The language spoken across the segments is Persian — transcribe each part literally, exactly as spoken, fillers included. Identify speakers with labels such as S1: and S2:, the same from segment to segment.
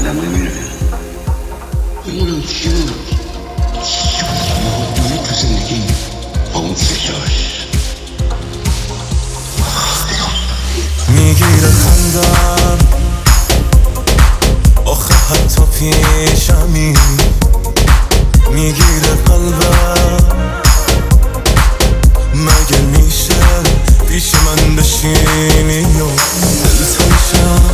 S1: آدم های میره ببینم چی بود مهدونه تو زندگی با اون فشاش
S2: میگیره خندم آخه حتی پیشمی میگیره قلبم مگه میشه پیش من بشینی و دل تنشم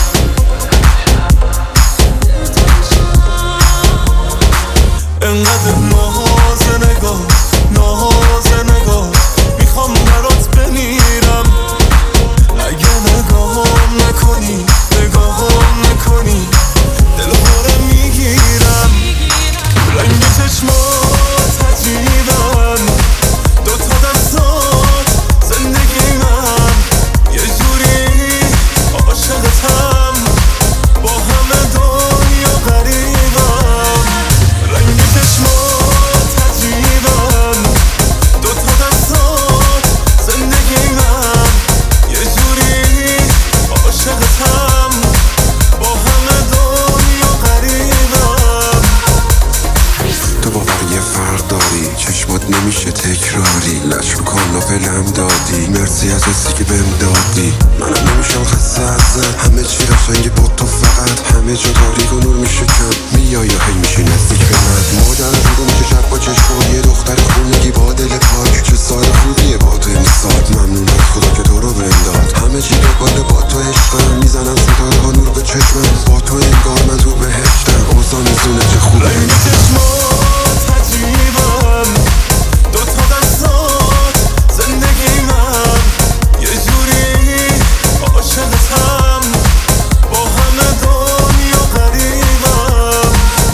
S2: انقدر ناز نگاه ناز نگاه میخوام برات بمیرم اگه نگاهم نکنی نگاهم نکنی دلها رو میگیرم رنگ چشمات عجیبن دوتا دستات زندگی من یه جوری عاشقتم با همه دنیا غریبم رنگ چشمات عجیبن دوتا دستات زندگی من یه جوری عاشقتم با همه دنیا غریبم
S3: تو باور یه فرق داری چشمات نمیشه تکراری لش رو کاناپلم دادی مرسی از حسی که بهم دادی منم نمیشم خسته ازت همه چی قشنگه با تو فقط همه جا تاریک و نور میشه کم میای یا هی میشه نزدیک به من مادر رو میشه شب با چشمای دختر خونگی با دل پاک چه سال خوبیه با تو امسال ممنون از خدا که تو رو بهم داد همه چی دنبال با تو عشقم میزنم ستاره ها نور به چشمم با تو انگار من تو بهشتم اوضاع میزونه چه خوبه
S2: رنگ چشمات عجیبن دوتا دستات زندگی من یه جوری عاشقتم با همه دنیا غریبم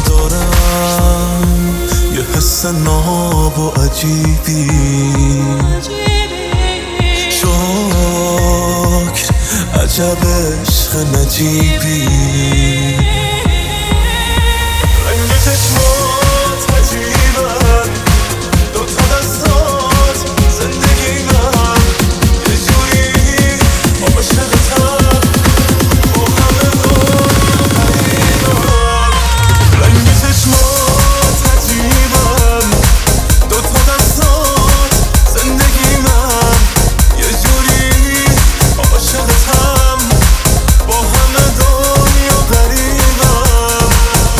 S2: دارم یه حس ناب و عجیبی شکر عجب عشق نجیبی رنگ چشمات عجیبن دوتا دستات زندگی من یه جوری عاشقتم با همه دنیا غریبم رنگ چشمات عجیبن دوتا دستات زندگی من یه جوری عاشقتم با همه دنیا غریبم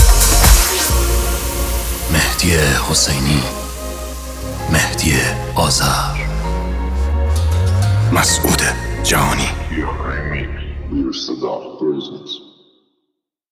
S4: مهدی حسینی، مهدی آذر،
S3: مسعود جهانی
S5: Your remix, your Sadat presence.